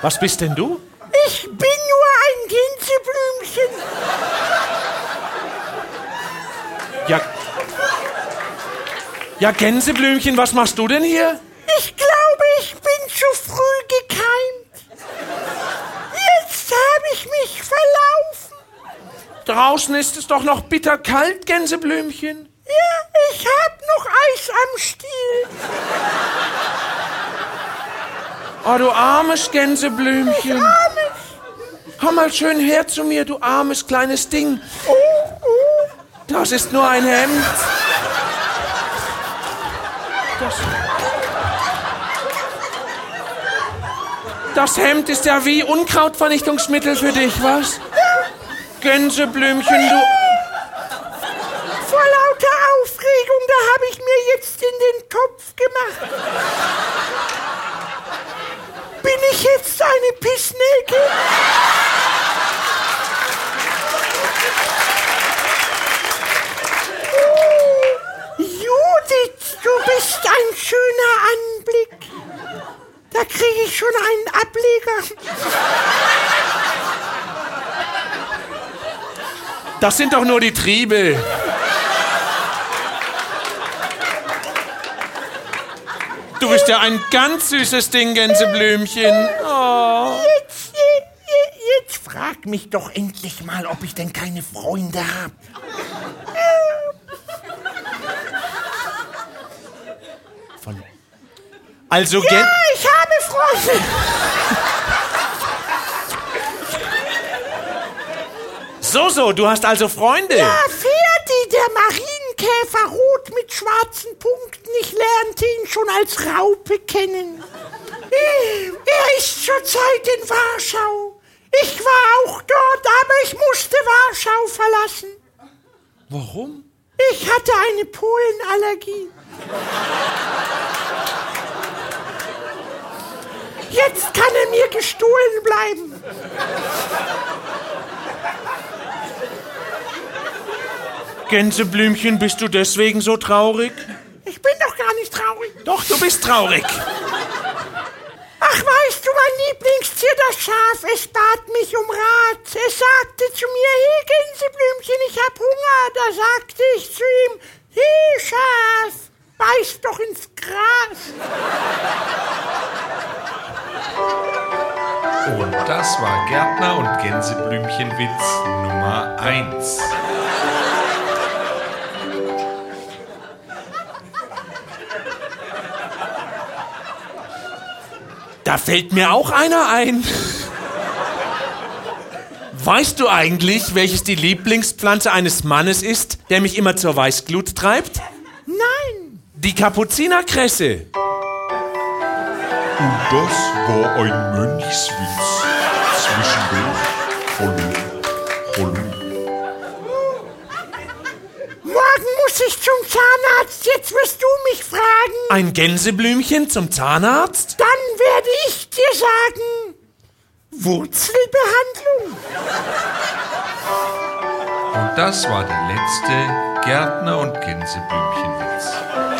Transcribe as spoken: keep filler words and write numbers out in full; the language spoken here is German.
Was bist denn du? Ich bin nur ein Gänseblümchen. Ja, ja, Gänseblümchen, was machst du denn hier? Ich glaube, ich bin zu früh gekeimt. Jetzt habe ich mich verlaufen. Draußen ist es doch noch bitterkalt, Gänseblümchen. Ja, ich hab noch Eis am Stiel. Oh, du armes Gänseblümchen. Ich armes. Komm mal schön her zu mir, du armes kleines Ding. Oh, oh. Das ist nur ein Hemd. Das, das Hemd ist ja wie Unkrautvernichtungsmittel für dich, was? Gänseblümchen, du... Vor lauter Aufregung, da habe ich mir jetzt in den Kopf gemacht. Bin ich jetzt eine Pissnelke? Oh, Judith, du bist ein schöner Anblick. Da kriege ich schon einen Ableger. Das sind doch nur die Triebe. Du bist ja ein ganz süßes Ding, Gänseblümchen. Oh. Jetzt, jetzt, jetzt frag mich doch endlich mal, ob ich denn keine Freunde habe. Von also, Ja, Gän- ich habe Freunde. So, so, du hast also Freunde. Ja, Ferdi, der Marienkäfer rot mit schwarzen Punkten. Ich lernte ihn schon als Raupe kennen. Er ist zurzeit in Warschau. Ich war auch dort, aber ich musste Warschau verlassen. Warum? Ich hatte eine Pollenallergie. Jetzt kann er mir gestohlen bleiben. Gänseblümchen, bist du deswegen so traurig? Ich bin doch gar nicht traurig. Doch, du bist traurig. Ach, weißt du, mein Lieblingstier, das Schaf, es bat mich um Rat. Es sagte zu mir, hey Gänseblümchen, ich hab Hunger. Da sagte ich zu ihm, hey Schaf, beiß doch ins Gras. Und das war Gärtner und Gänseblümchenwitz Nummer eins. Da fällt mir auch einer ein. Weißt du eigentlich, welches die Lieblingspflanze eines Mannes ist, der mich immer zur Weißglut treibt? Nein. Die Kapuzinerkresse. Und das war ein Mönchswitz. Zwischendurch Hallo, Hallo. Morgen muss ich zum Zahnarzt. Jetzt wirst du mich fragen. Ein Gänseblümchen zum Zahnarzt? Dann werde ich dir sagen, Wurzelbehandlung. Und das war der letzte Gärtner und Gänseblümchenwitz.